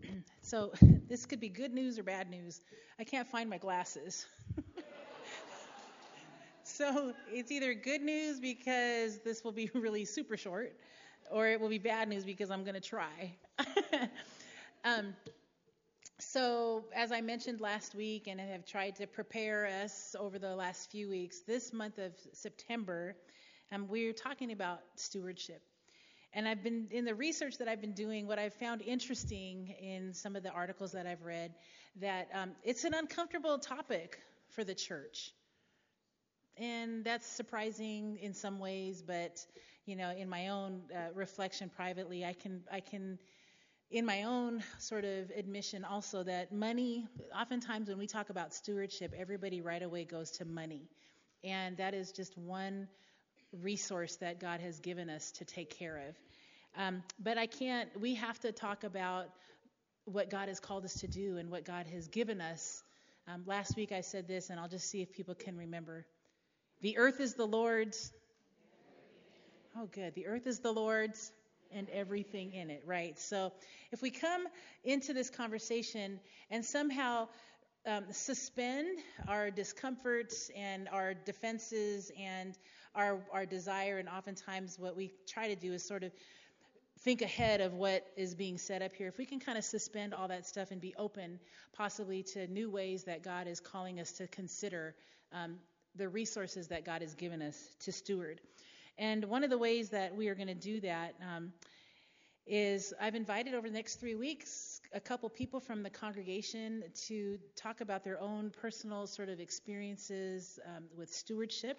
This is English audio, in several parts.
So this could be good news or bad news. I can't find my glasses. So it's either good news because this will be really super short, or it will be bad news because I'm going to try. um, so as I mentioned last week, and I have tried to prepare us over the last few weeks, this month of September, we're talking about stewardship. And I've been, in the research that I've been doing, what I've found interesting in some of the articles that I've read, that it's an uncomfortable topic for the church. And that's surprising in some ways, but, in my own reflection privately, I can, in my own sort of admission also, that money, oftentimes when we talk about stewardship, everybody right away goes to money. And that is just one resource that God has given us to take care of. But we have to talk about what God has called us to do and what God has given us. Last week I said this, and I'll just see if people can remember. The earth is the Lord's. Oh, good. The earth is the Lord's and everything in it, right? So if we come into this conversation and somehow suspend our discomforts and our defenses and our desire, and oftentimes what we try to do is sort of think ahead of what is being set up here. If we can kind of suspend all that stuff and be open possibly to new ways that God is calling us to consider the resources that God has given us to steward. And one of the ways that we are going to do that is I've invited over the next 3 weeks a couple people from the congregation to talk about their own personal sort of experiences with stewardship.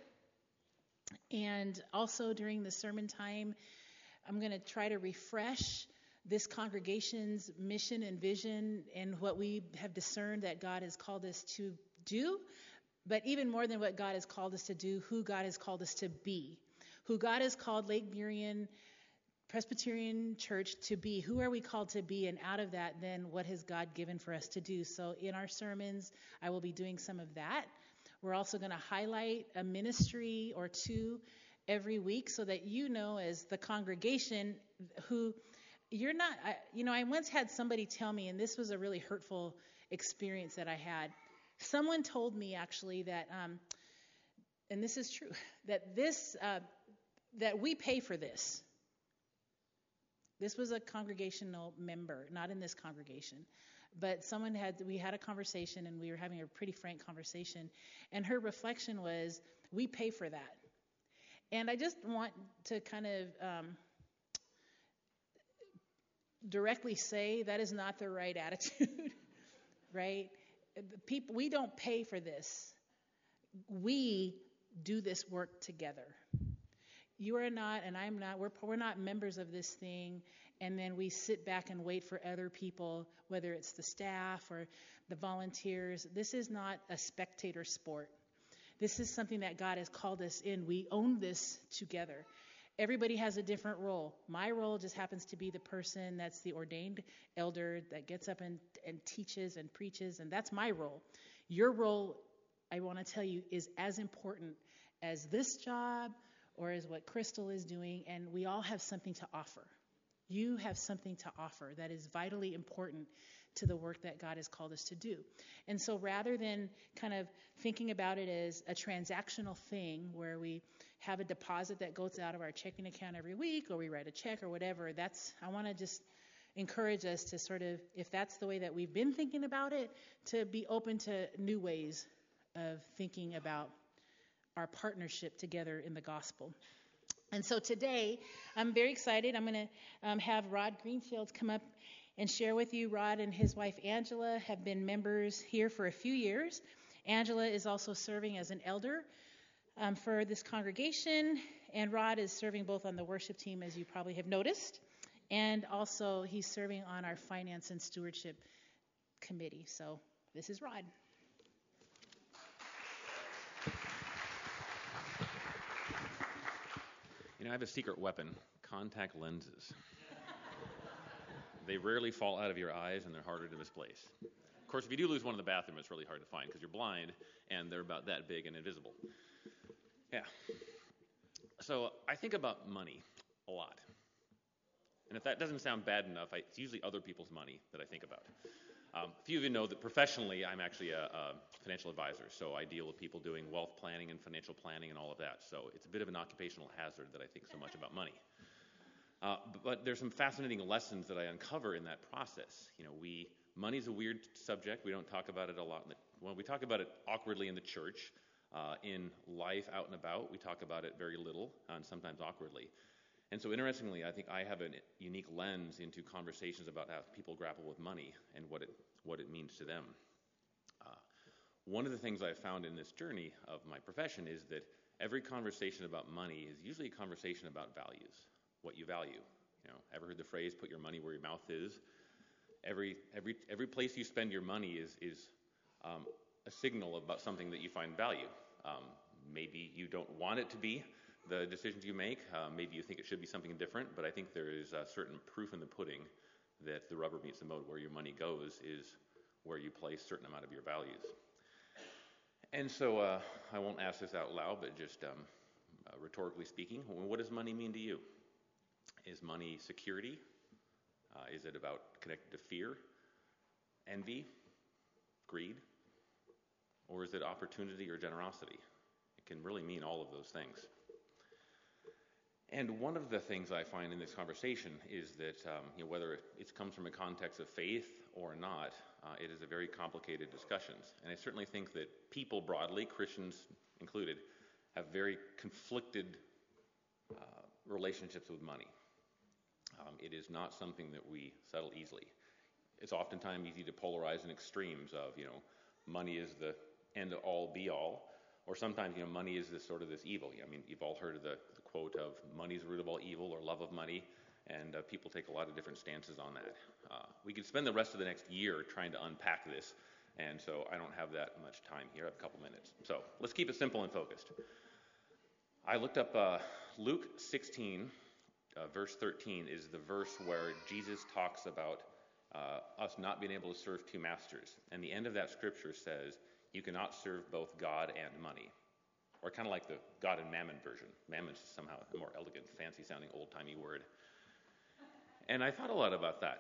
And also during the sermon time, I'm going to try to refresh this congregation's mission and vision and what we have discerned that God has called us to do. But even more than what God has called us to do, who God has called us to be. Who God has called Lake Burien Presbyterian Church to be. Who are we called to be? And out of that, then, what has God given for us to do? So in our sermons, I will be doing some of that. We're also going to highlight a ministry or two every week so that as the congregation, who you're not, I once had somebody tell me, and this was a really hurtful experience that I had. Someone told me actually that, and this is true, that we pay for this. This was a congregational member, not in this congregation, but we had a conversation, and we were having a pretty frank conversation, and her reflection was, we pay for that. And I just want to kind of directly say that is not the right attitude, right? People, we don't pay for this. We do this work together. You are not, and I'm not, we're not members of this thing, and then we sit back and wait for other people, whether it's the staff or the volunteers. This is not a spectator sport. This is something that God has called us in. We own this together. Everybody has a different role. My role just happens to be the person that's the ordained elder that gets up and teaches and preaches, and that's my role. Your role, I want to tell you, is as important as this job or as what Crystal is doing, and we all have something to offer. You have something to offer that is vitally important to the work that God has called us to do. And so rather than kind of thinking about it as a transactional thing where we have a deposit that goes out of our checking account every week, or we write a check or whatever, I want to just encourage us to sort of, if that's the way that we've been thinking about it, to be open to new ways of thinking about our partnership together in the gospel. And so today, I'm very excited. I'm going to have Rod Greenfield come up and share with you. Rod and his wife Angela have been members here for a few years. Angela is also serving as an elder for this congregation, and Rod is serving both on the worship team, as you probably have noticed, and also he's serving on our finance and stewardship committee. So this is Rod. I have a secret weapon: contact lenses. They rarely fall out of your eyes, and they're harder to misplace. Of course, if you do lose one in the bathroom, it's really hard to find because you're blind, and they're about that big and invisible. Yeah. So I think about money a lot. And if that doesn't sound bad enough, it's usually other people's money that I think about. A few of you know that professionally I'm actually a financial advisor, so I deal with people doing wealth planning and financial planning and all of that. So it's a bit of an occupational hazard that I think so much about money. But there's some fascinating lessons that I uncover in that process. Money's a weird subject. We don't talk about it a lot. We talk about it awkwardly in the church. In life, out and about, we talk about it very little and sometimes awkwardly. And so interestingly, I think I have a unique lens into conversations about how people grapple with money and what it means to them. One of the things I've found in this journey of my profession is that every conversation about money is usually a conversation about values, what you value. Ever heard the phrase, put your money where your mouth is? Every place you spend your money is a signal about something that you find value. Maybe you don't want it to be the decisions you make. Maybe you think it should be something different, but I think there is a certain proof in the pudding that the rubber meets the road. Where your money goes is where you place a certain amount of your values. And so I won't ask this out loud, but just rhetorically speaking, what does money mean to you? Is money security? Is it about connected to fear, envy, greed? Or is it opportunity or generosity? It can really mean all of those things. And one of the things I find in this conversation is that whether it comes from a context of faith or not, it is a very complicated discussion. And I certainly think that people broadly, Christians included, have very conflicted relationships with money. It is not something that we settle easily. It's oftentimes easy to polarize in extremes of, money is the end-all, be-all, or sometimes, money is this evil. I mean, you've all heard of the quote of money's the root of all evil or love of money, and people take a lot of different stances on that. We could spend the rest of the next year trying to unpack this, and so I don't have that much time here. I have a couple minutes. So let's keep it simple and focused. I looked up Luke 16, verse 13 is the verse where Jesus talks about us not being able to serve two masters. And the end of that scripture says, you cannot serve both God and money. Or kind of like the God and mammon version. Mammon's somehow a more elegant, fancy-sounding, old-timey word. And I thought a lot about that.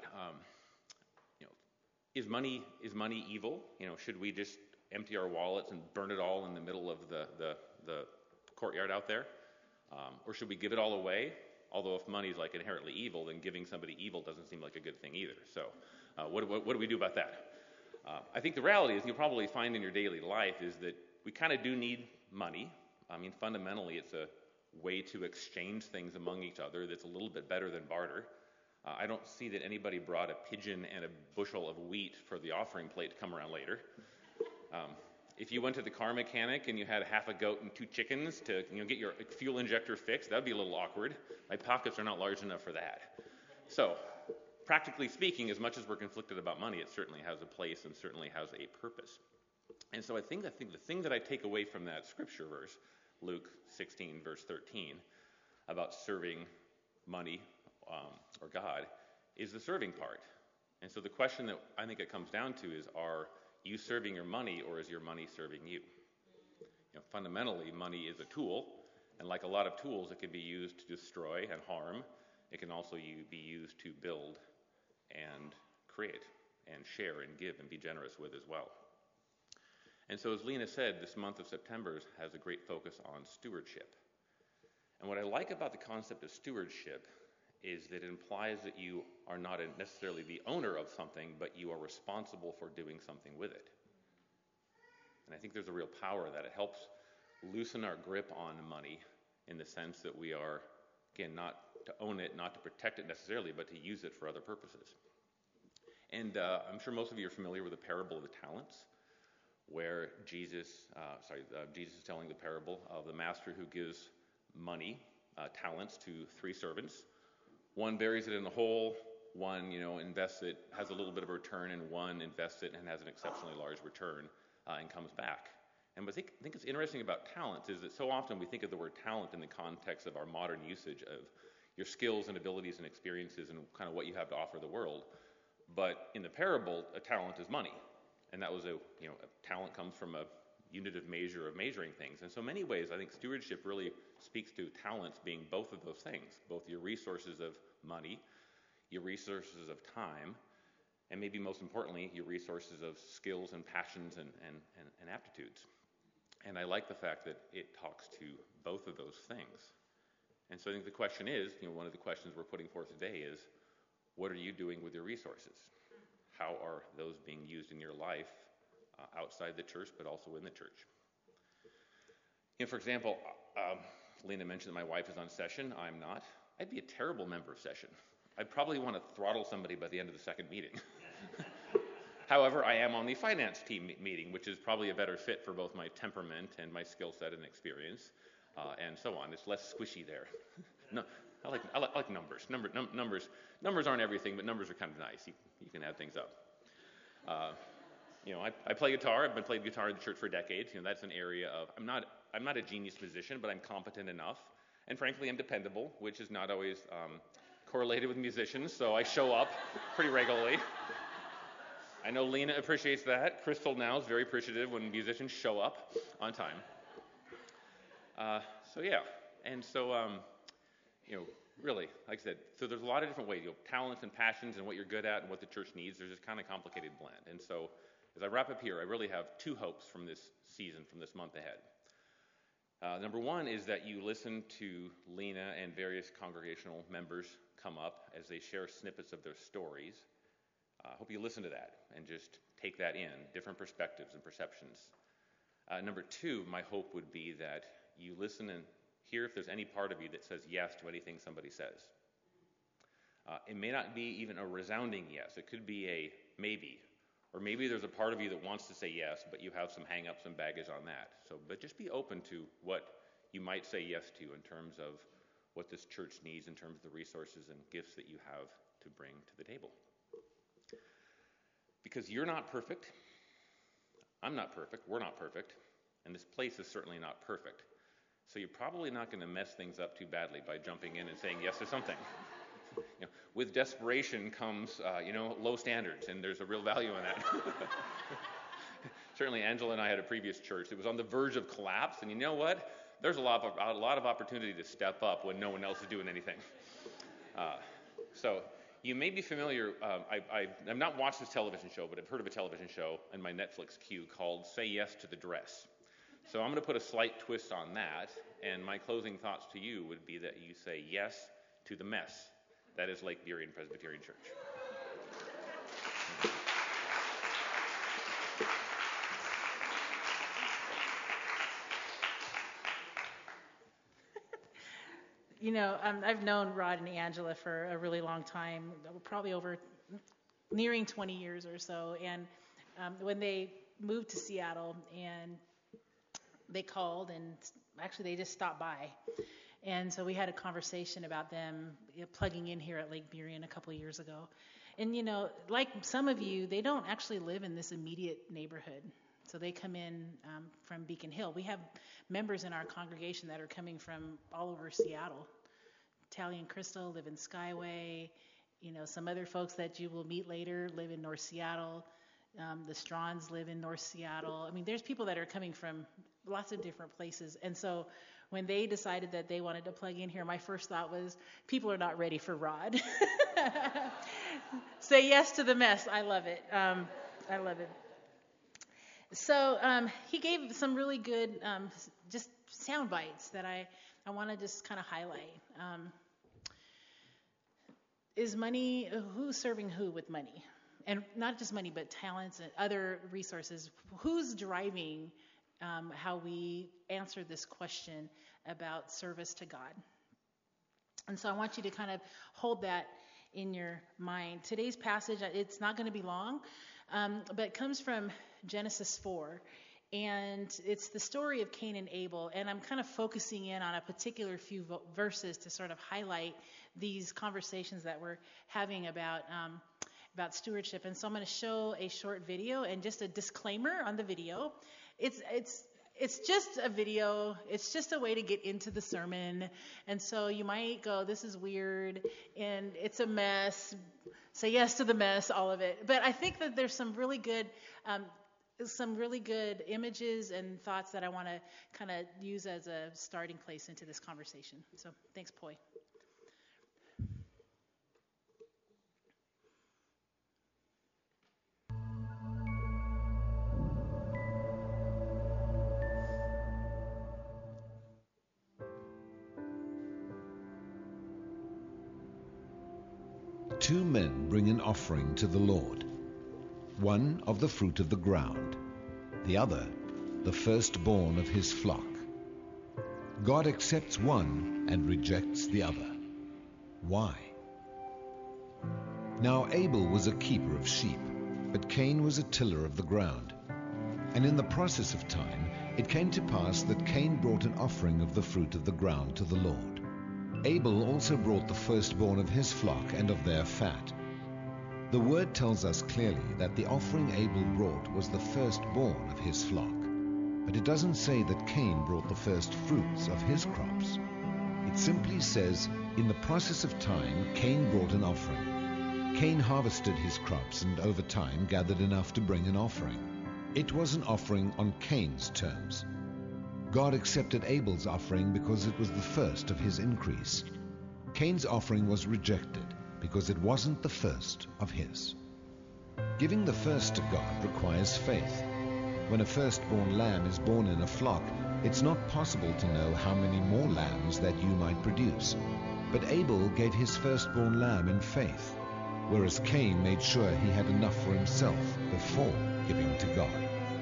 Is money evil? Should we just empty our wallets and burn it all in the middle of the courtyard out there? Or should we give it all away? Although if money is like inherently evil, then giving somebody evil doesn't seem like a good thing either. So what do we do about that? I think the reality is, you'll probably find in your daily life, is that we kind of do need money. I mean, fundamentally, it's a way to exchange things among each other that's a little bit better than barter. I don't see that anybody brought a pigeon and a bushel of wheat for the offering plate to come around later. If you went to the car mechanic and you had half a goat and 2 chickens to get your fuel injector fixed, that would be a little awkward. My pockets are not large enough for that. So, practically speaking, as much as we're conflicted about money, it certainly has a place and certainly has a purpose. And so I think the thing that I take away from that scripture verse, Luke 16, verse 13, about serving money or God, is the serving part. And so the question that I think it comes down to is, are you serving your money, or is your money serving you? Fundamentally, money is a tool, and like a lot of tools, it can be used to destroy and harm. It can also be used to build and create and share and give and be generous with as well. And so as Lena said, this month of September has a great focus on stewardship. And what I like about the concept of stewardship is that it implies that you are not necessarily the owner of something, but you are responsible for doing something with it. And I think there's a real power that it helps loosen our grip on money, in the sense that we are, again, not to own it, not to protect it necessarily, but to use it for other purposes. And I'm sure most of you are familiar with the parable of the talents, where Jesus is telling the parable of the master who gives money, talents, to 3 servants. One buries it in the hole, one invests it, has a little bit of a return, and one invests it and has an exceptionally large return and comes back. And what I think is interesting about talents is that so often we think of the word talent in the context of our modern usage of your skills and abilities and experiences and kind of what you have to offer the world. But in the parable, a talent is money. And that was a talent comes from a unit of measure of measuring things. And so in many ways, I think stewardship really speaks to talents being both of those things, both your resources of money, your resources of time, and maybe most importantly, your resources of skills and passions and aptitudes. And I like the fact that it talks to both of those things. And so I think the question is, one of the questions we're putting forth today is, what are you doing with your resources? How are those being used in your life outside the church, but also in the church? For example, Lena mentioned that my wife is on session. I'm not. I'd be a terrible member of session. I'd probably want to throttle somebody by the end of the second meeting. However, I am on the finance team meeting, which is probably a better fit for both my temperament and my skill set and experience, and so on. It's less squishy there. No, I like numbers. Numbers aren't everything, but numbers are kind of nice. You can add things up. I play guitar. I've been playing guitar in the church for decades. That's an area of I'm not a genius musician, but I'm competent enough, and frankly, I'm dependable, which is not always correlated with musicians. So I show up pretty regularly. I know Lena appreciates that. Crystal now is very appreciative when musicians show up on time. Really, like I said, so there's a lot of different ways, talents and passions and what you're good at and what the church needs. There's this kind of complicated blend. And so as I wrap up here, I really have two hopes from this season, from this month ahead. Number one is that you listen to Lena and various congregational members come up as they share snippets of their stories. I hope you listen to that and just take that in, different perspectives and perceptions. Number two, my hope would be that you listen and hear if there's any part of you that says yes to anything somebody says. It may not be even a resounding yes. It could be a maybe. Or maybe there's a part of you that wants to say yes, but you have some hang-ups and baggage on that. But just be open to what you might say yes to in terms of what this church needs, in terms of the resources and gifts that you have to bring to the table. Because you're not perfect, I'm not perfect, we're not perfect, and this place is certainly not perfect. So you're probably not going to mess things up too badly by jumping in and saying yes to something. With desperation comes, low standards, and there's a real value in that. Certainly, Angela and I had a previous church that was on the verge of collapse, and you know what? There's a lot of opportunity to step up when no one else is doing anything. So you may be familiar. I've not watched this television show, but I've heard of a television show in my Netflix queue called "Say Yes to the Dress." So I'm going to put a slight twist on that, and my closing thoughts to you would be that you say yes to the mess. That is Lake Burien Presbyterian Church. I've known Rod and Angela for a really long time, probably over nearing 20 years or so. And when they moved to Seattle, and they called, and actually they just stopped by. And so we had a conversation about them plugging in here at Lake Burien a couple of years ago. And, like some of you, they don't actually live in this immediate neighborhood. So they come in from Beacon Hill. We have members in our congregation that are coming from all over Seattle. Tally and Crystal live in Skyway. Some other folks that you will meet later live in North Seattle. The Straughns live in North Seattle. I mean, there's people that are coming from lots of different places. And so when they decided that they wanted to plug in here, my first thought was, people are not ready for Rod. Say yes to the mess. I love it. I love it. So he gave some really good just sound bites that I want to just kind of highlight. Is money, who's serving who with money? And not just money, but talents and other resources. Who's driving how we answer this question about service to God? And so I want you to kind of hold that in your mind. Today's passage, it's not going to be long, but it comes from Genesis 4. And it's the story of Cain and Abel. And I'm kind of focusing in on a particular few verses to sort of highlight these conversations that we're having about stewardship. And so I'm going to show a short video, and just a disclaimer on the video. It's just a video. It's just a way to get into the sermon. And so you might go, this is weird, and it's a mess. Say yes to the mess, all of it. But I think that there's some really good images and thoughts that I want to kind of use as a starting place into this conversation. So thanks, Poi. 2 men bring an offering to the Lord, one of the fruit of the ground, the other the firstborn of his flock. God accepts one and rejects the other. Why? Now Abel was a keeper of sheep, but Cain was a tiller of the ground. And in the process of time, it came to pass that Cain brought an offering of the fruit of the ground to the Lord. Abel also brought the firstborn of his flock and of their fat. The word tells us clearly that the offering Abel brought was the firstborn of his flock. But it doesn't say that Cain brought the first fruits of his crops. It simply says, in the process of time, Cain brought an offering. Cain harvested his crops and over time gathered enough to bring an offering. It was an offering on Cain's terms. God accepted Abel's offering because it was the first of his increase. Cain's offering was rejected because it wasn't the first of his. Giving the first to God requires faith. When a firstborn lamb is born in a flock, it's not possible to know how many more lambs that you might produce. But Abel gave his firstborn lamb in faith, whereas Cain made sure he had enough for himself before giving to God.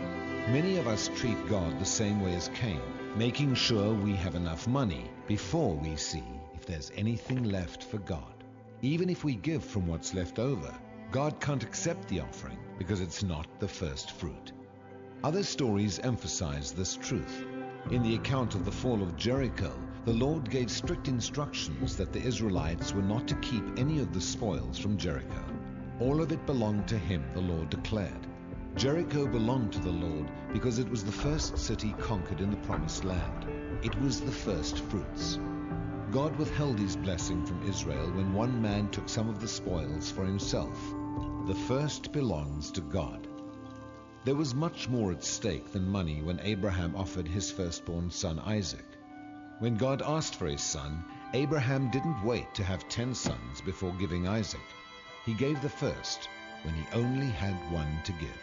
Many of us treat God the same way as Cain, making sure we have enough money before we see if there's anything left for God. Even if we give from what's left over, God can't accept the offering because it's not the first fruit. Other stories emphasize this truth. In the account of the fall of Jericho, the Lord gave strict instructions that the Israelites were not to keep any of the spoils from Jericho. All of it belonged to him, the Lord declared. Jericho belonged to the Lord because it was the first city conquered in the Promised Land. It was the first fruits. God withheld his blessing from Israel when one man took some of the spoils for himself. The first belongs to God. There was much more at stake than money when Abraham offered his firstborn son Isaac. When God asked for his son, Abraham didn't wait to have 10 sons before giving Isaac. He gave the first when he only had one to give.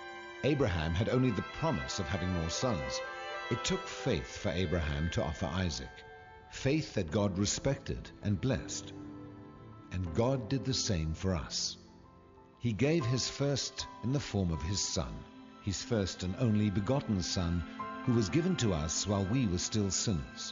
Abraham had only the promise of having more sons. It took faith for Abraham to offer Isaac, faith that God respected and blessed. And God did the same for us. He gave his first in the form of his Son, his first and only begotten Son, who was given to us while we were still sinners.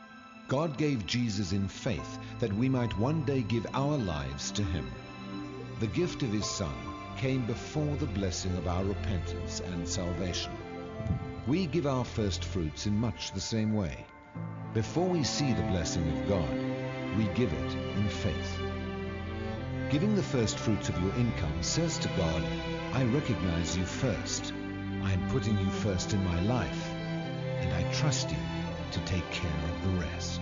God gave Jesus in faith that we might one day give our lives to him. The gift of his Son came before the blessing of our repentance and salvation. We give our first fruits in much the same way. Before we see the blessing of God, we give it in faith. Giving the first fruits of your income says to God, I recognize you first. I am putting you first in my life, and I trust you to take care of the rest.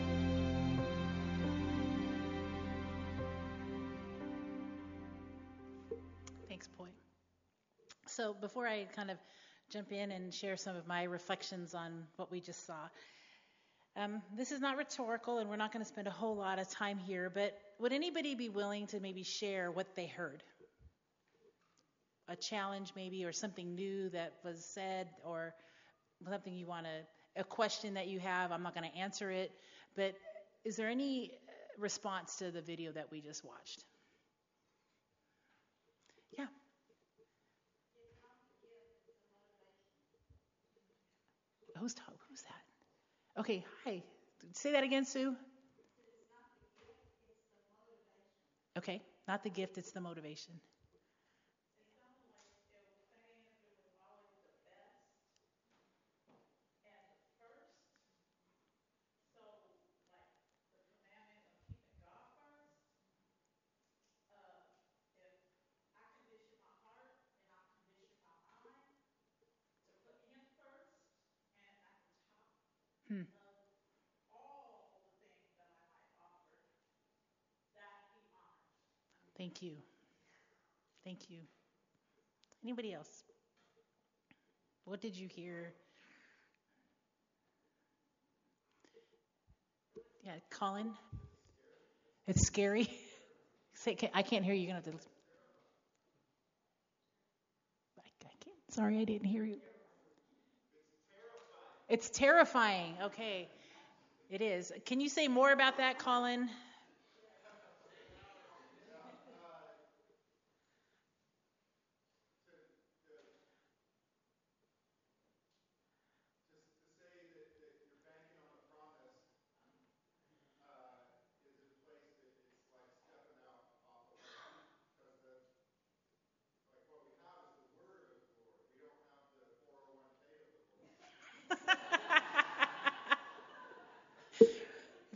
Thanks, Boy. So before I kind of jump in and share some of my reflections on what we just saw, this is not rhetorical, and we're not going to spend a whole lot of time here, but would anybody be willing to maybe share what they heard? A challenge maybe, or something new that was said, or something you want to, a question that you have. I'm not going to answer it, but is there any response to the video that we just watched? Yeah. Who's that? Okay, hi. Say that again, Sue. Okay, not the gift, it's the motivation. Hmm. Thank you. Thank you. Anybody else? What did you hear? Yeah, Colin? It's scary. I can't hear you. You're going to have to. I can't. Sorry, I didn't hear you. It's terrifying. Okay. It is. Can you say more about that, Colin?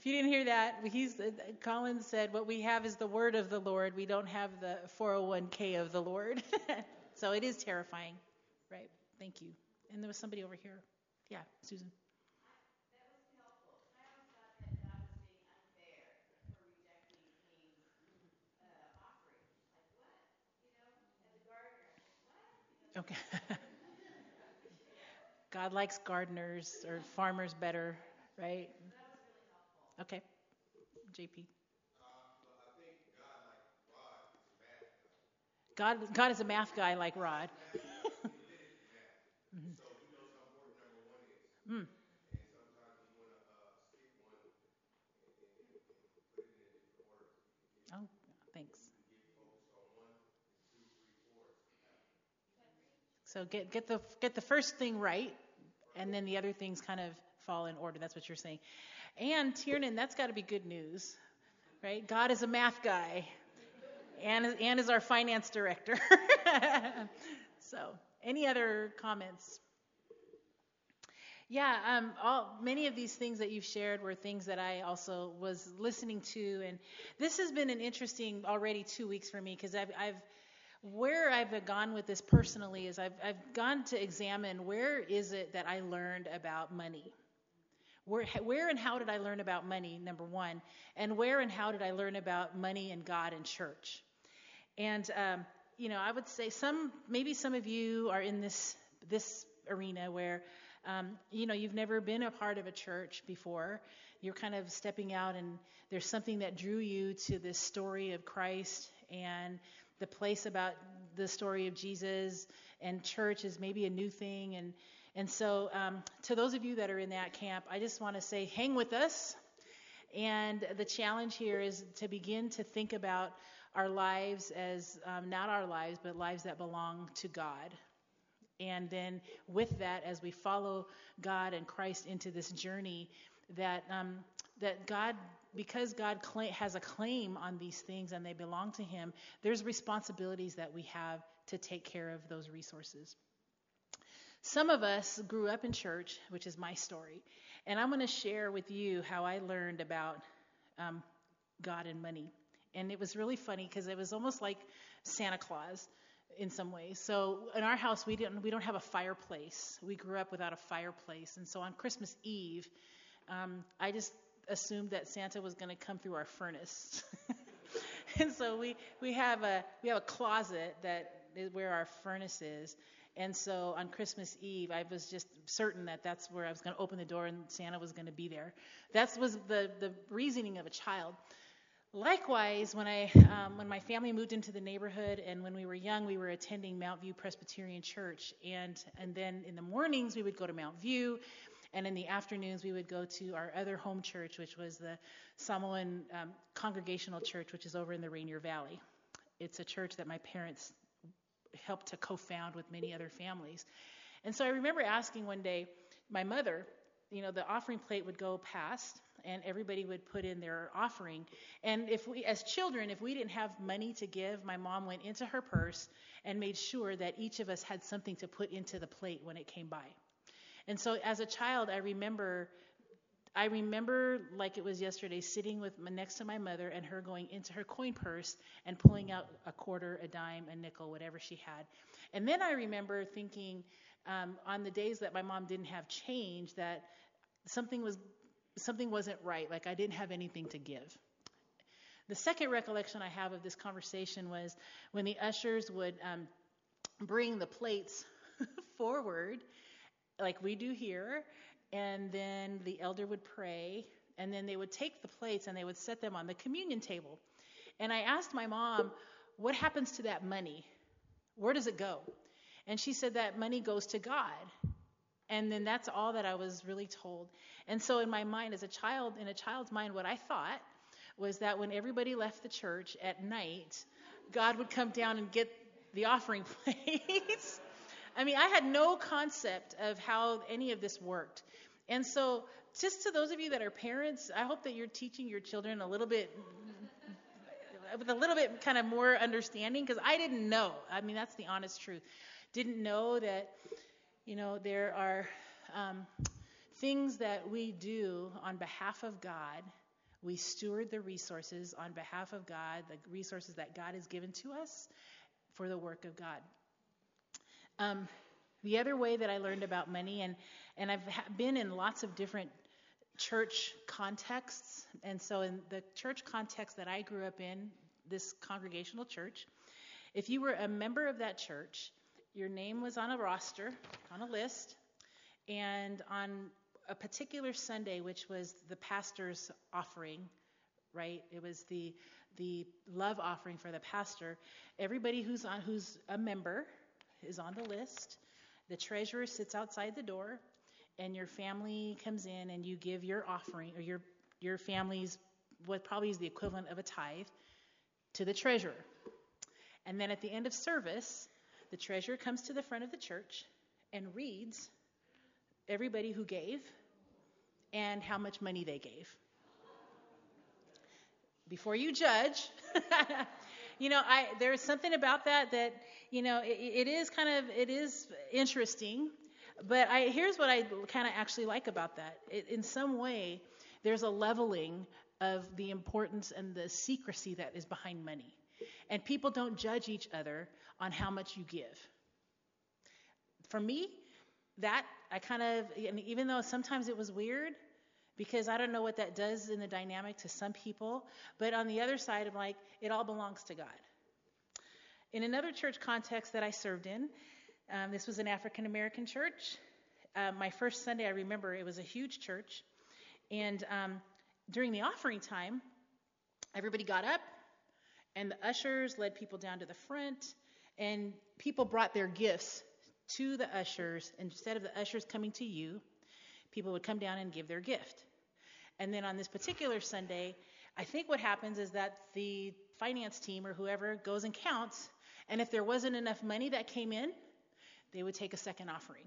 If you didn't hear that, Colin said, what we have is the word of the Lord. We don't have the 401k of the Lord. So it is terrifying, right? Thank you. And there was somebody over here. Yeah, Susan. Okay. God likes gardeners or farmers better, right? Okay. JP. God is a math guy like Rod. Mm. Oh, thanks. So get the first thing right, and then the other things kind of fall in order. That's what you're saying. And Tiernan, that's got to be good news, right? God is a math guy, and is our finance director. So, any other comments? Yeah, many of these things that you've shared were things that I also was listening to, and this has been an interesting already 2 weeks for me because where I've gone with this personally is I've gone to examine where is it that I learned about money. Where and how did I learn about money, number one, and where and how did I learn about money and God and church? And I would say maybe some of you are in this arena where you've never been a part of a church before. You're kind of stepping out, and there's something that drew you to this story of Christ and the place about the story of Jesus, and church is maybe a new thing. And so to those of you that are in that camp, I just want to say, hang with us. And the challenge here is to begin to think about our lives as not our lives, but lives that belong to God. And then with that, as we follow God and Christ into this journey, that God, because God has a claim on these things and they belong to Him, there's responsibilities that we have to take care of those resources. Some of us grew up in church, which is my story, and I'm going to share with you how I learned about God and money. And it was really funny because it was almost like Santa Claus in some ways. So in our house, we don't have a fireplace. We grew up without a fireplace, and so on Christmas Eve, I just assumed that Santa was going to come through our furnace. And so we have a closet that is where our furnace is. And so on Christmas Eve, I was just certain that that's where I was going to open the door and Santa was going to be there. That was the reasoning of a child. Likewise, when my family moved into the neighborhood and when we were young, we were attending Mount View Presbyterian Church. And then in the mornings, we would go to Mount View. And in the afternoons, we would go to our other home church, which was the Samoan Congregational Church, which is over in the Rainier Valley. It's a church that my parents helped to co-found with many other families. And so I remember asking one day my mother, the offering plate would go past and everybody would put in their offering. And as children, if we didn't have money to give, my mom went into her purse and made sure that each of us had something to put into the plate when it came by. And so as a child, I remember like it was yesterday, sitting next to my mother and her going into her coin purse and pulling out a quarter, a dime, a nickel, whatever she had. And then I remember thinking on the days that my mom didn't have change that something wasn't right, like I didn't have anything to give. The second recollection I have of this conversation was when the ushers would bring the plates forward, like we do here, and then the elder would pray, and then they would take the plates and they would set them on the communion table. And I asked my mom, what happens to that money? Where does it go? And she said that money goes to God. And then that's all that I was really told. And so in my mind, in a child's mind, what I thought was that when everybody left the church at night, God would come down and get the offering plates. I mean, I had no concept of how any of this worked. And so just to those of you that are parents, I hope that you're teaching your children with a little bit kind of more understanding, because I didn't know. I mean, that's the honest truth. Didn't know that, there are things that we do on behalf of God We steward the resources on behalf of God, the resources that God has given to us for the work of God. The other way that I learned about money, and I've been in lots of different church contexts, and so in the church context that I grew up in, this congregational church, if you were a member of that church, your name was on a roster, on a list, and on a particular Sunday, which was the pastor's offering, right? It was the love offering for the pastor. Everybody who's a member is on the list. The treasurer sits outside the door, and your family comes in and you give your offering, or your family's, what probably is the equivalent of a tithe, to the treasurer. And then at the end of service, the treasurer comes to the front of the church and reads everybody who gave and how much money they gave. Before you judge, there's something about that, it is interesting, but here's what I kind of actually like about that. In some way, there's a leveling of the importance and the secrecy that is behind money. And people don't judge each other on how much you give. For me, and even though sometimes it was weird, because I don't know what that does in the dynamic to some people, but on the other side, I'm like, it all belongs to God. In another church context that I served in, this was an African American church. My first Sunday, I remember, it was a huge church, and during the offering time, everybody got up, and the ushers led people down to the front, and people brought their gifts to the ushers. Instead of the ushers coming to you, people would come down and give their gift. And then on this particular Sunday, I think what happens is that the finance team or whoever goes and counts, and if there wasn't enough money that came in, they would take a second offering.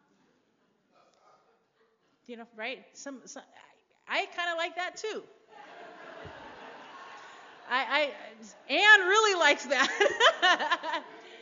Right? I kind of like that too. Anne really likes that.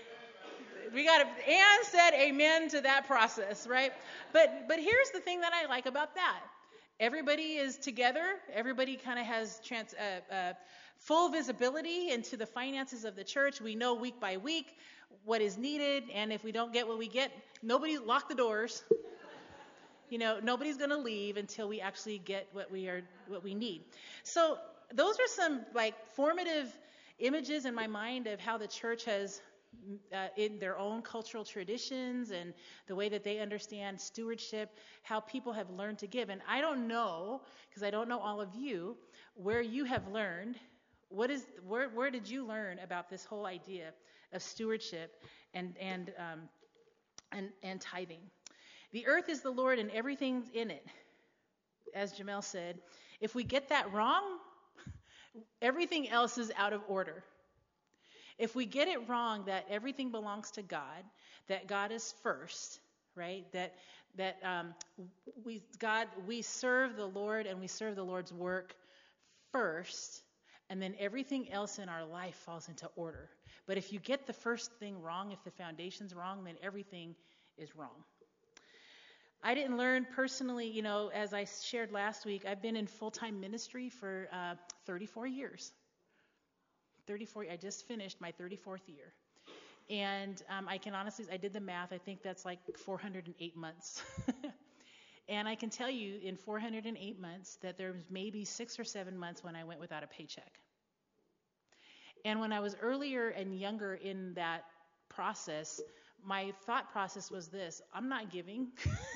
Anne said amen to that process, right? But here's the thing that I like about that. Everybody is together. Everybody kind of has full visibility into the finances of the church. We know week by week what is needed, and if we don't get what we get, nobody lock the doors. Nobody's going to leave until we actually get what we need. So those are some formative images in my mind of how the church has, in their own cultural traditions and the way that they understand stewardship, how people have learned to give. And I don't know, because I don't know all of you, where you have learned. Where did you learn about this whole idea of stewardship and tithing? The earth is the Lord and everything in it. As Jamel said, if we get that wrong, everything else is out of order. If we get it wrong that everything belongs to God, that God is first, right? That we serve the Lord and we serve the Lord's work first, and then everything else in our life falls into order. But if you get the first thing wrong, if the foundation's wrong, then everything is wrong. I didn't learn personally, as I shared last week, I've been in full-time ministry for 34 years. I just finished my 34th year. And I can honestly, I did the math, I think that's like 408 months. And I can tell you in 408 months that there was maybe 6 or 7 months when I went without a paycheck. And when I was earlier and younger in that process, my thought process was this: I'm not giving.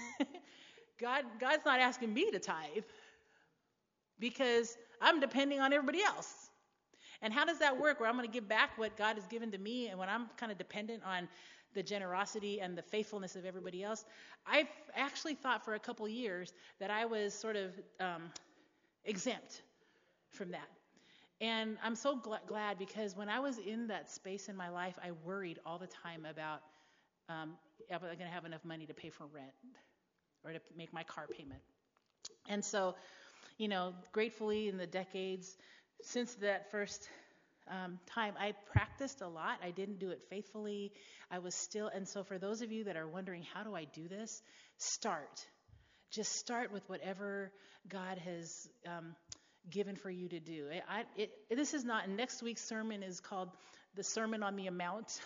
God's not asking me to tithe because I'm depending on everybody else. And how does that work, where I'm going to give back what God has given to me, and when I'm kind of dependent on the generosity and the faithfulness of everybody else? I've actually thought for a couple years that I was sort of exempt from that. And I'm so glad, because when I was in that space in my life, I worried all the time about am I going to have enough money to pay for rent or to make my car payment. And so, gratefully in the decades since that first time, I practiced a lot. I didn't do it faithfully. I was still, and so for those of you that are wondering, how do I do this? Just start with whatever God has given for you to do. This is not, next week's sermon is called the Sermon on the Amount.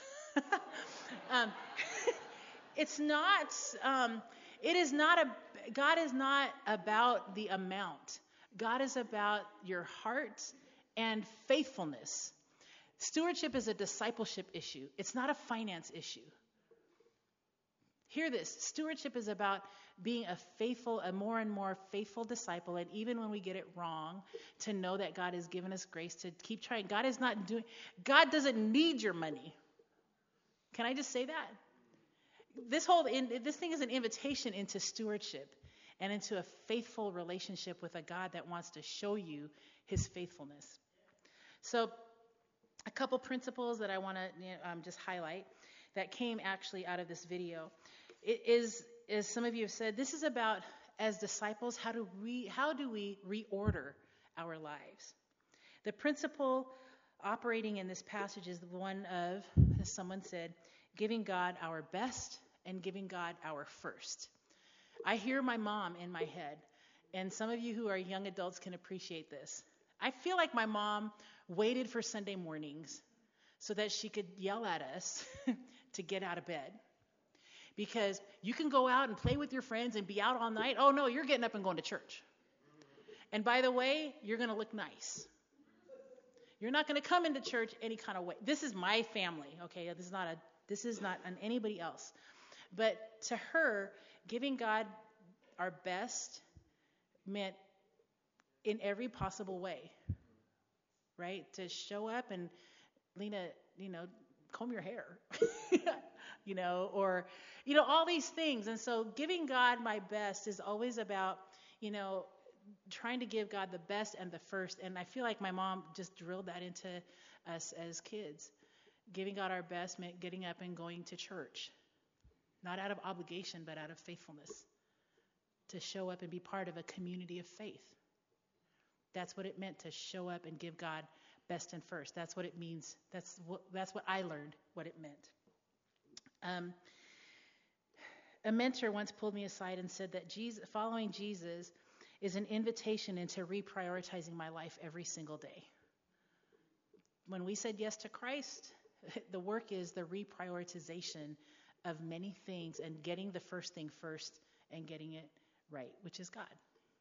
It's not, it is not, God is not about the amount. God is about your heart and faithfulness. Stewardship is a discipleship issue. It's not a finance issue. Hear this. Stewardship is about being a more and more faithful disciple, and even when we get it wrong, to know that God has given us grace to keep trying. God doesn't need your money. Can I just say that? This thing is an invitation into stewardship and into a faithful relationship with a God that wants to show you his faithfulness. So a couple principles that I want to just highlight that came actually out of this video. It is, as some of you have said, this is about, as disciples, how do we reorder our lives? The principle operating in this passage is the one of, as someone said, giving God our best and giving God our first. I hear my mom in my head, and some of you who are young adults can appreciate this. I feel like my mom waited for Sunday mornings so that she could yell at us to get out of bed. Because you can go out and play with your friends and be out all night. Oh, no, you're getting up and going to church. And by the way, you're going to look nice. You're not going to come into church any kind of way. This is my family, okay? This is not on anybody else. But to her, giving God our best meant in every possible way, right? To show up and, Lena, comb your hair, or, all these things. And so giving God my best is always about, trying to give God the best and the first. And I feel like my mom just drilled that into us as kids. Giving God our best meant getting up and going to church, not out of obligation, but out of faithfulness, to show up and be part of a community of faith. That's what it meant to show up and give God best and first. That's what it means. That's what I learned what it meant. A mentor once pulled me aside and said that following Jesus is an invitation into reprioritizing my life every single day. When we said yes to Christ, the work is the reprioritization of many things and getting the first thing first and getting it right, which is God.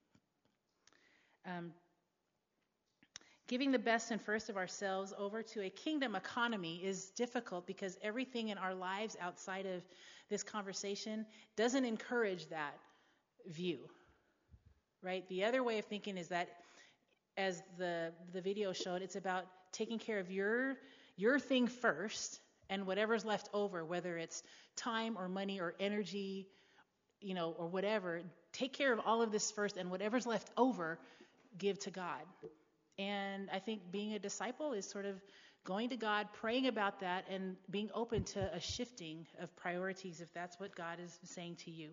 Giving the best and first of ourselves over to a kingdom economy is difficult because everything in our lives outside of this conversation doesn't encourage that view, right? The other way of thinking is that, as the video showed, it's about taking care of your thing first, and whatever's left over, whether it's time or money or energy, or whatever, take care of all of this first, and whatever's left over, give to God. And I think being a disciple is sort of going to God, praying about that, and being open to a shifting of priorities if that's what God is saying to you.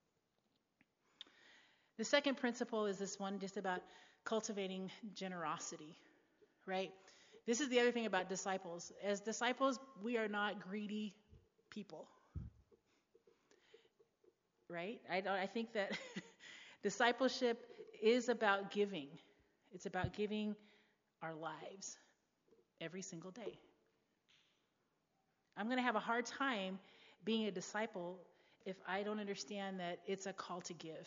The second principle is this one just about cultivating generosity, right? This is the other thing about disciples. As disciples, we are not greedy people, right? I think that discipleship is about giving. It's about giving our lives every single day. I'm going to have a hard time being a disciple if I don't understand that it's a call to give.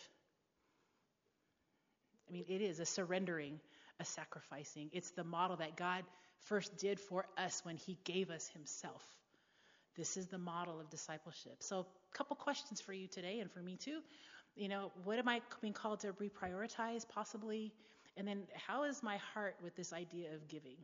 I mean, it is a surrendering, a sacrificing. It's the model that God first did for us when he gave us himself. This is the model of discipleship. So a couple questions for you today and for me too. What am I being called to reprioritize possibly? And then how is my heart with this idea of giving?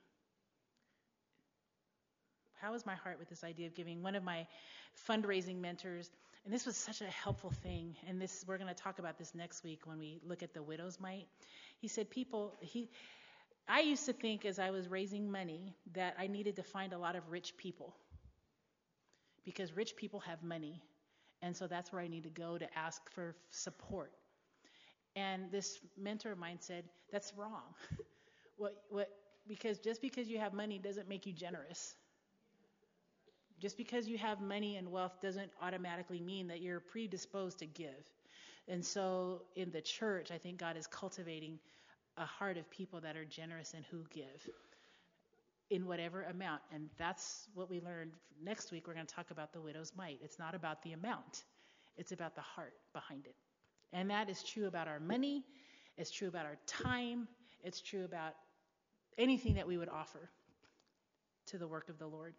How is my heart with this idea of giving? One of my fundraising mentors, and this was such a helpful thing, and we're going to talk about this next week when we look at the widow's mite. He said, I used to think as I was raising money that I needed to find a lot of rich people because rich people have money, and so that's where I need to go to ask for support. And this mentor of mine said, that's wrong. Because just because you have money doesn't make you generous. Just because you have money and wealth doesn't automatically mean that you're predisposed to give. And so in the church, I think God is cultivating a heart of people that are generous and who give in whatever amount. And that's what we learned. Next week, we're going to talk about the widow's mite. It's not about the amount. It's about the heart behind it. And that is true about our money. It's true about our time. It's true about anything that we would offer to the work of the Lord.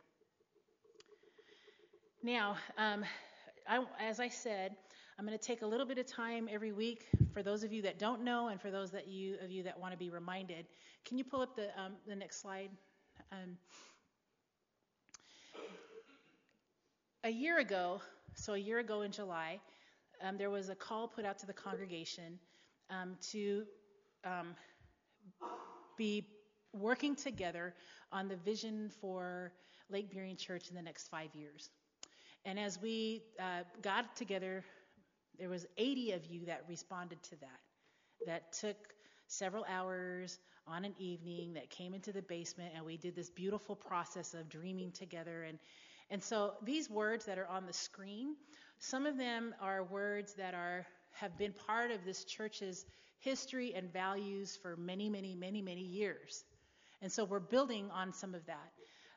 Now, as I said, I'm going to take a little bit of time every week for those of you that don't know and for those of you that want to be reminded. Can you pull up the next slide? A year ago in July, there was a call put out to the congregation to be working together on the vision for Lake Burien Church in the next 5 years. And as we got together, there was 80 of you that responded to that took several hours on an evening, that came into the basement, and we did this beautiful process of dreaming together. And so these words that are on the screen, some of them are words that have been part of this church's history and values for many, many, many, many years. And so we're building on some of that.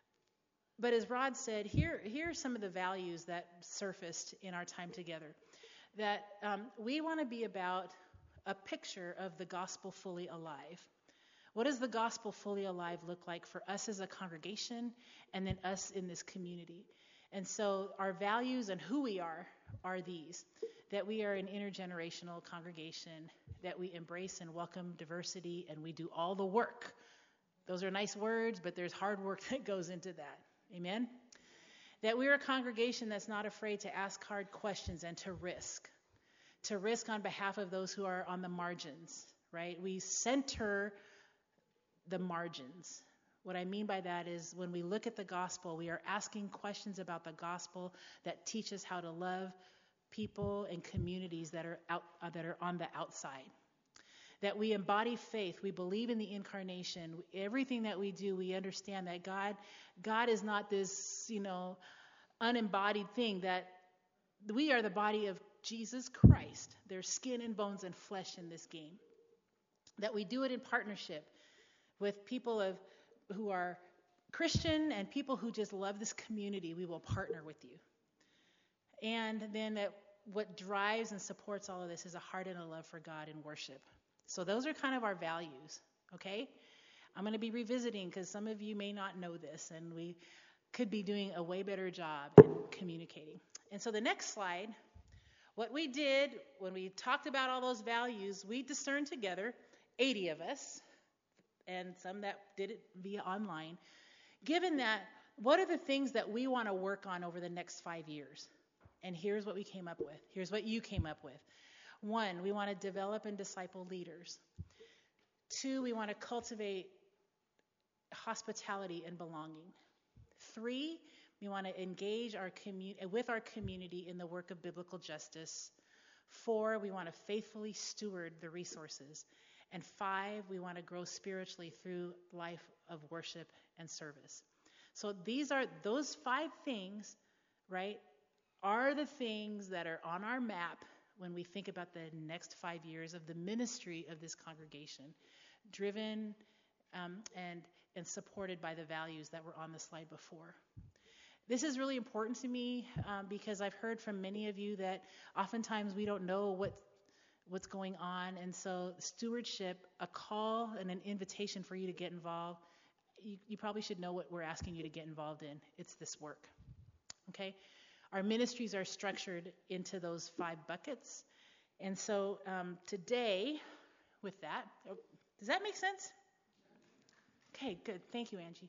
But as Rod said, here are some of the values that surfaced in our time together. That we want to be about a picture of the gospel fully alive. What does the gospel fully alive look like for us as a congregation and then us in this community? And so our values and who we are these, that we are an intergenerational congregation, that we embrace and welcome diversity, and we do all the work. Those are nice words, but there's hard work that goes into that. Amen? That we're a congregation that's not afraid to ask hard questions and to risk on behalf of those who are on the margins, right? We center the margins. What I mean by that is when we look at the gospel, we are asking questions about the gospel that teach us how to love people and communities that are on the outside. That we embody faith. We believe in the incarnation. Everything that we do, we understand that God is not this, unembodied thing, that we are the body of Jesus Christ. There's skin and bones and flesh in this game. That we do it in partnership with people who are Christian and people who just love this community. We will partner with you. And then that what drives and supports all of this is a heart and a love for God and worship. So those are kind of our values, okay? I'm going to be revisiting because some of you may not know this, and we could be doing a way better job in communicating. And so the next slide, what we did when we talked about all those values, we discerned together, 80 of us, and some that did it via online, given that, what are the things that we want to work on over the next 5 years? And here's what we came up with. Here's what you came up with. 1, we want to develop and disciple leaders. 2, we want to cultivate hospitality and belonging. 3, we want to engage with our community in the work of biblical justice. 4, we want to faithfully steward the resources. And 5, we want to grow spiritually through life of worship and service. So those 5 things, right, are the things that are on our map when we think about the next 5 years of the ministry of this congregation, driven and supported by the values that were on the slide before. This is really important to me because I've heard from many of you that oftentimes we don't know what's going on, and so stewardship, a call and an invitation for you to get involved, you probably should know what we're asking you to get involved in. It's this work, okay? Our ministries are structured into those 5 buckets, and so today, with that, does that make sense? Okay, good. Thank you, Angie.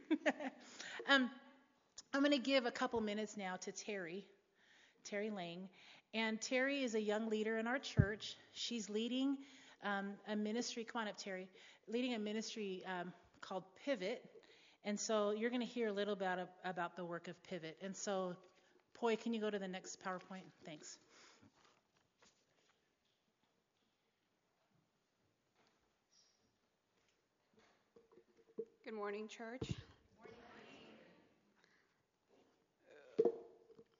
I'm going to give a couple minutes now to Terry Lang. And Terry is a young leader in our church. She's leading a ministry. Come on up, Terry. Leading a ministry called Pivot. And so you're going to hear a little bit about the work of Pivot. And so, Poi, can you go to the next PowerPoint? Thanks. Good morning, church.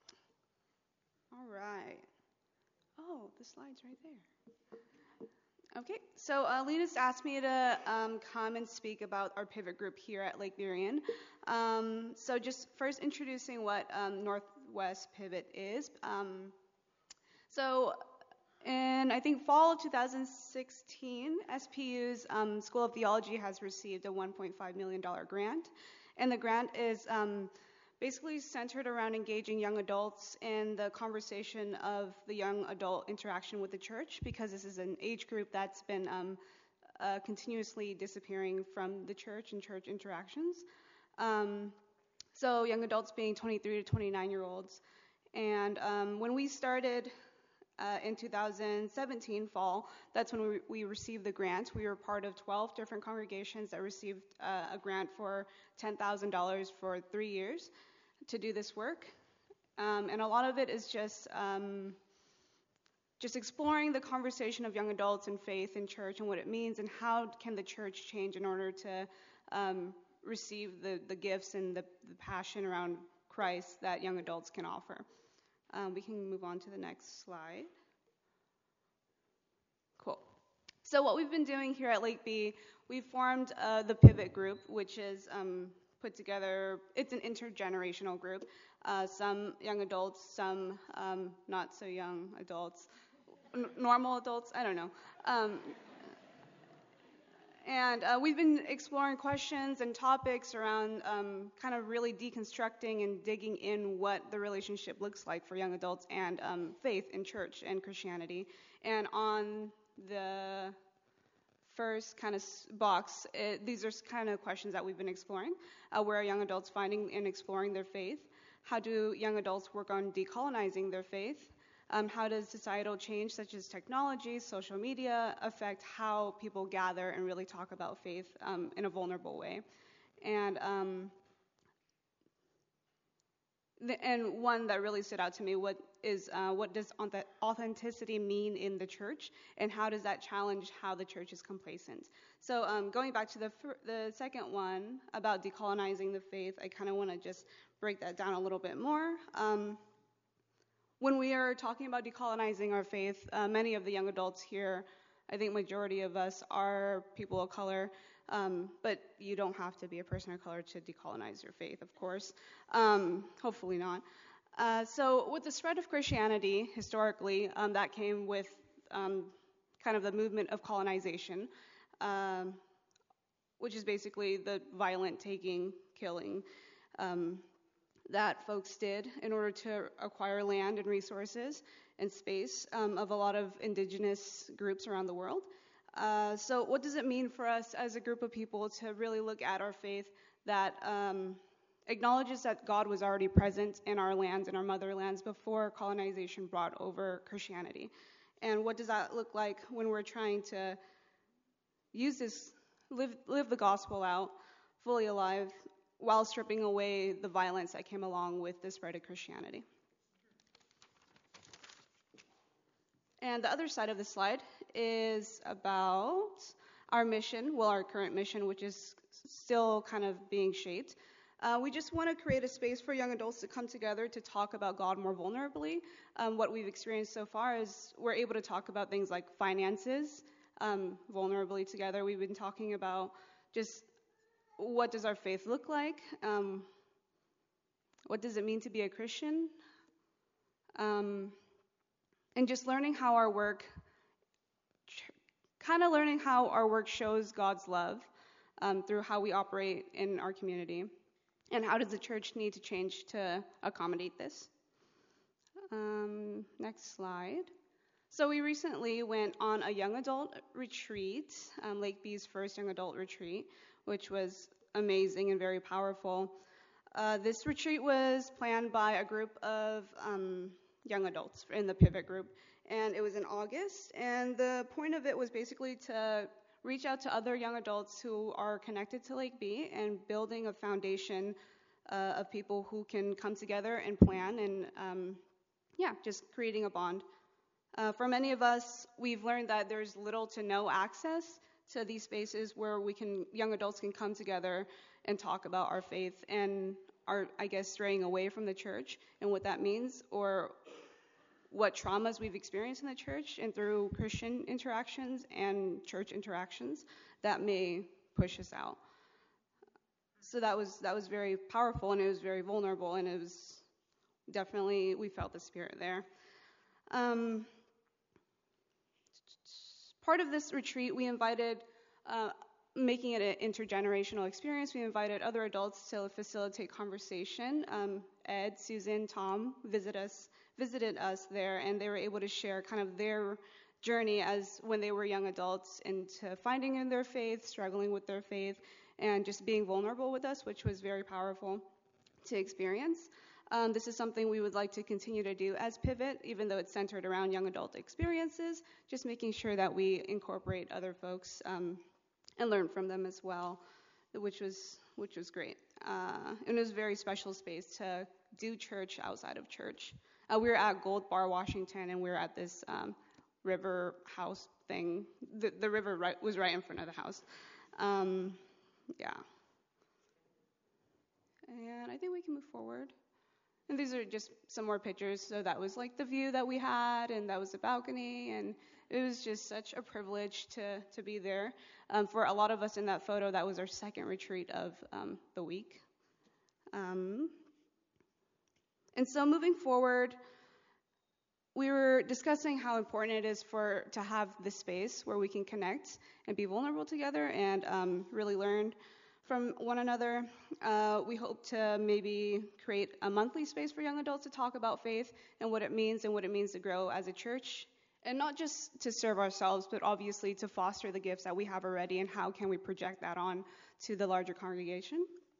All right. Oh, the slide's right there. Okay, so Lena's asked me to come and speak about our pivot group here at Lake Burien. So just first introducing what Northwest Pivot is. So in, I think, fall of 2016, SPU's School of Theology has received a $1.5 million grant. And the grant is basically centered around engaging young adults in the conversation of the young adult interaction with the church, because this is an age group that's been continuously disappearing from the church and church interactions. So young adults being 23 to 29-year-olds. And when we started in 2017 fall, that's when we received the grant. We were part of 12 different congregations that received a grant for $10,000 for 3 years to do this work. And a lot of it is just exploring the conversation of young adults and faith in church and what it means and how can the church change in order to receive the gifts and the passion around Christ that young adults can offer. We can move on to the next slide. Cool. So what we've been doing here at Lake B, we formed the Pivot Group, which is put together, it's an intergenerational group. Some young adults, some not so young adults, normal adults, I don't know. And we've been exploring questions and topics around kind of really deconstructing and digging in what the relationship looks like for young adults and faith in church and Christianity. And on the first kind of box, these are kind of questions that we've been exploring. Where are young adults finding and exploring their faith? How do young adults work on decolonizing their faith? How does societal change, such as technology, social media, affect how people gather and really talk about faith in a vulnerable way? And one that really stood out to me, what does authenticity mean in the church, and how does that challenge how the church is complacent? So going back to the second one about decolonizing the faith, I kind of want to just break that down a little bit more. When we are talking about decolonizing our faith, many of the young adults here, I think majority of us are people of color, but you don't have to be a person of color to decolonize your faith, of course. Hopefully not. So with the spread of Christianity, historically, that came with kind of the movement of colonization, which is basically the violent taking, killing, that folks did in order to acquire land and resources and space of a lot of indigenous groups around the world. So what does it mean for us as a group of people to really look at our faith that acknowledges that God was already present in our lands and our motherlands before colonization brought over Christianity? And what does that look like when we're trying to use this, live the gospel out, fully alive, while stripping away the violence that came along with the spread of Christianity? And the other side of the slide is about our mission, well, our current mission, which is still kind of being shaped. We just want to create a space for young adults to come together to talk about God more vulnerably. What we've experienced so far is we're able to talk about things like finances vulnerably together. We've been talking about just what does our faith look like? What does it mean to be a Christian? And just learning how our work, shows God's love through how we operate in our community. And how does the church need to change to accommodate this? Next slide. So we recently went on a young adult retreat, Lake B's first young adult retreat, which was amazing and very powerful. This retreat was planned by a group of young adults in the Pivot Group, and it was in August. And the point of it was basically to reach out to other young adults who are connected to Lake B and building a foundation of people who can come together and plan and, just creating a bond. For many of us, we've learned that there's little to no access to these spaces where young adults can come together and talk about our faith and our, straying away from the church and what that means, or what traumas we've experienced in the church and through Christian interactions and church interactions that may push us out. So that was very powerful, and it was very vulnerable, and it was definitely, we felt the Spirit there. Part of this retreat, we invited, making it an intergenerational experience, we invited other adults to facilitate conversation. Ed, Susan, Tom visited us there, and they were able to share kind of their journey as when they were young adults into finding in their faith, struggling with their faith, and just being vulnerable with us, which was very powerful to experience. This is something we would like to continue to do as Pivot, even though it's centered around young adult experiences, just making sure that we incorporate other folks and learn from them as well, which was great. And it was a very special space to do church outside of church. We were at Gold Bar, Washington, and we were at this river house thing. The river was right in front of the house. Yeah. And I think we can move forward. And these are just some more pictures. So that was like the view that we had, and that was the balcony, and it was just such a privilege to be there. For a lot of us in that photo, that was our second retreat of the week. And so moving forward, we were discussing how important it is to have this space where we can connect and be vulnerable together and really learn from one another. We hope to maybe create a monthly space for young adults to talk about faith and what it means to grow as a church, and not just to serve ourselves, but obviously to foster the gifts that we have already, and how can we project that on to the larger congregation.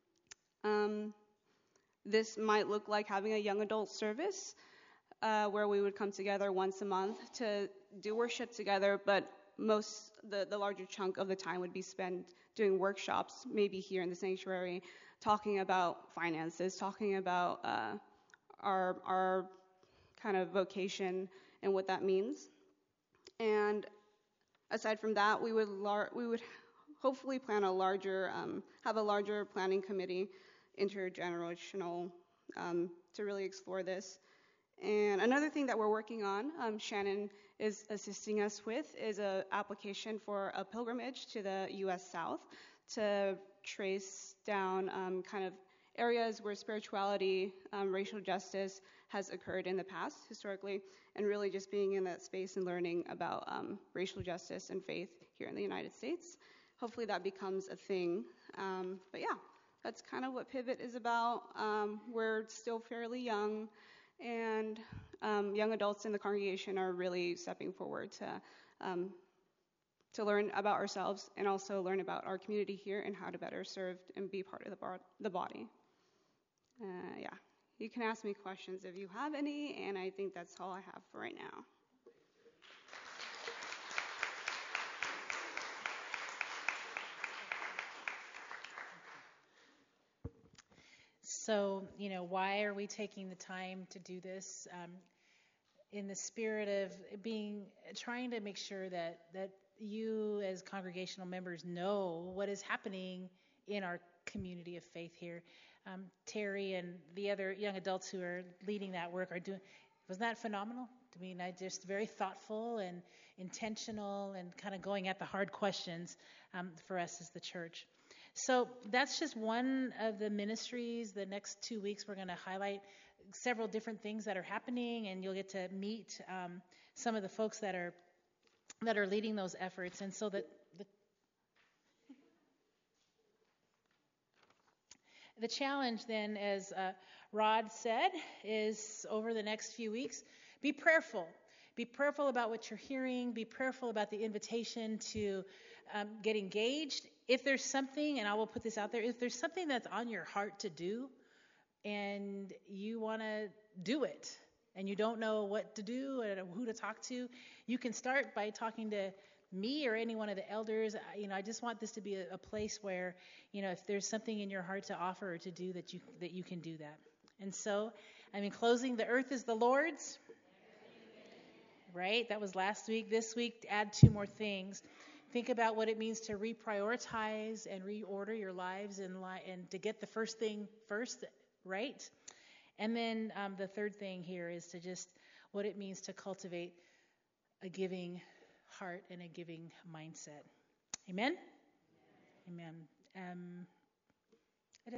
This might look like having a young adult service where we would come together once a month to do worship together, but the larger chunk of the time would be spent doing workshops, maybe here in the sanctuary, talking about finances, talking about our kind of vocation and what that means. And aside from that, we would hopefully plan have a larger planning committee, intergenerational, to really explore this. And another thing that we're working on, Shannon is assisting us with, is an application for a pilgrimage to the U.S. South to trace down kind of areas where spirituality, racial justice has occurred in the past historically, and really just being in that space and learning about racial justice and faith here in the United States. Hopefully that becomes a thing. But yeah, that's kind of what Pivot is about. We're still fairly young, and young adults in the congregation are really stepping forward to learn about ourselves and also learn about our community here and how to better serve and be part of the body. Yeah, you can ask me questions if you have any, and I think that's all I have for right now. So, why are we taking the time to do this? In the spirit of trying to make sure that you as congregational members know what is happening in our community of faith here. Terry and the other young adults who are leading that work wasn't that phenomenal? I mean, just very thoughtful and intentional and kind of going at the hard questions for us as the church. So that's just one of the ministries. The next 2 weeks, we're going to highlight several different things that are happening, and you'll get to meet some of the folks that are leading those efforts. And so the challenge then, as Rod said, is over the next few weeks, be prayerful. Be prayerful about what you're hearing. Be prayerful about the invitation to get engaged. If there's something, and I will put this out there, if there's something that's on your heart to do and you want to do it and you don't know what to do or who to talk to, you can start by talking to me or any one of the elders. I just want this to be a place where, if there's something in your heart to offer or to do, that you can do that. And so, in closing, the earth is the Lord's. Right? That was last week. This week, add 2 more things. Think about what it means to reprioritize and reorder your lives and to get the first thing first, right? And then the third thing here is to just what it means to cultivate a giving heart and a giving mindset. Amen? Amen.